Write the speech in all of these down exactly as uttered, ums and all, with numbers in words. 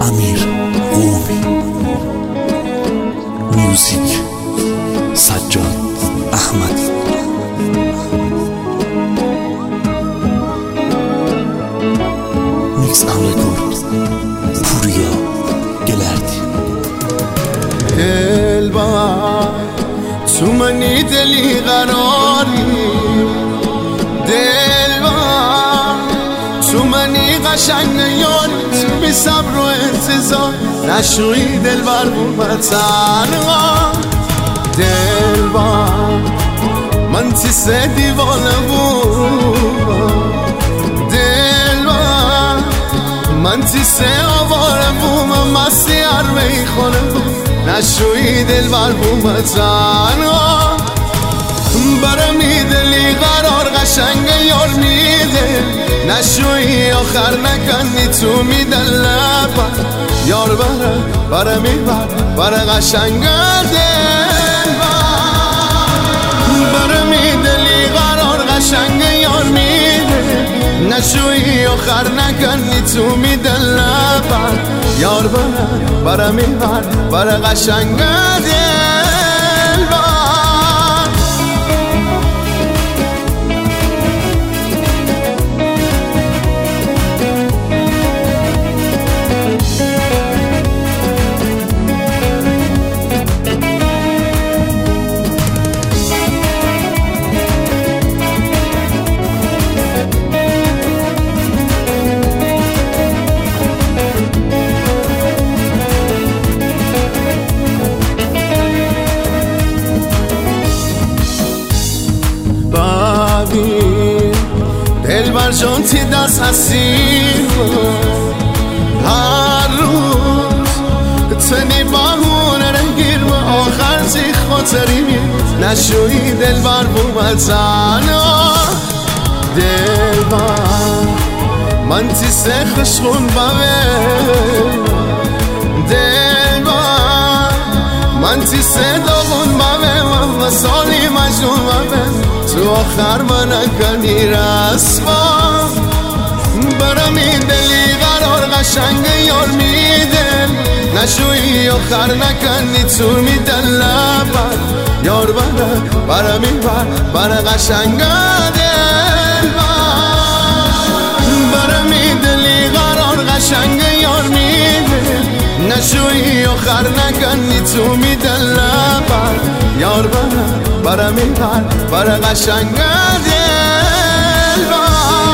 امیر قومی. موزیک سجاد احمدی. میکس اند رکورد پوریا گلردی. دلبر تو منی دلی قراری، دلبر تو منی قشنگ یاری، بی صبر و انتظار نشوی دلبر بود تنها. دلبر من تیسه دیوانه بود، دلبر من تیسه آواره بود، من مستی عربه خونه بود نشوی دلبر بود تنها. برمی دلی قرار قشنگ یار میده، نشوی آخر نکنی تو میدن لبا یار بره بره میبر بره قشنگ دلبر. برمی دلی قرار قشنگ یار میده، نشوی آخر نکنی تو میدن لبا یار بره بره میبر بره قشنگ دلبر. دلبر جان تی دست هستی هر روز تنی بهونه رگیر و آخر تی خاطری مید نشوی دلبر بود تنها. دلبر من تی سخش خون بوه، دلبر من تی صداغون بوه و سالی مجنون بوه تو آخر من نکنی رسما. برمی دلی قرار قشنگ یار میده، نشوی آخر نکنی تو میدن لبا یار بره بره میبر بره قشنگ دلبر. برمی دلی قرار قشنگ یار میده، نشوی آخر نکنی تو میدن لبا یار بره بره میبر بره قشنگ دلبر.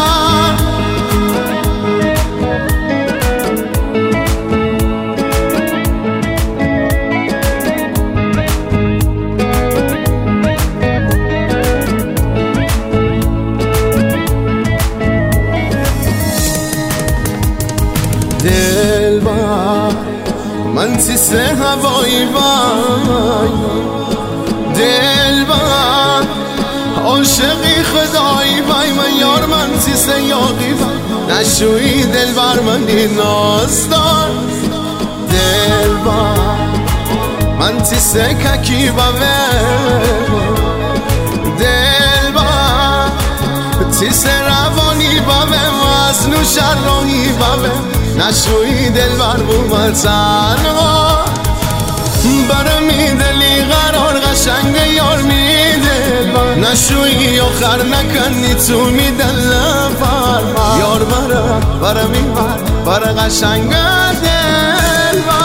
دلبر من تیسه هوایی بای، دلبر عاشقی خدایی بای من یار من تیسه یاقی بای نشوی دلبر منی نازدار. دلبر من تیسه ککی بوه، دلبر تیسه روانی بوه و از نوشر راهی بوه نشوی دلبر بود تنها. برمی دلی قرار قشنگ یار میده، نشوی آخر نکنی تو میدن لبر یار بره بره میبر بره قشنگ دلبر.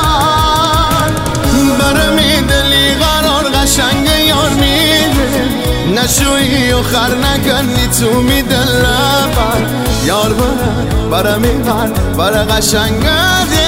برمی دلی قرار قشنگ یار میده، نشوی آخر نکنی تو میدن لبر یار بره بره میبر بره قشنگ دلبر.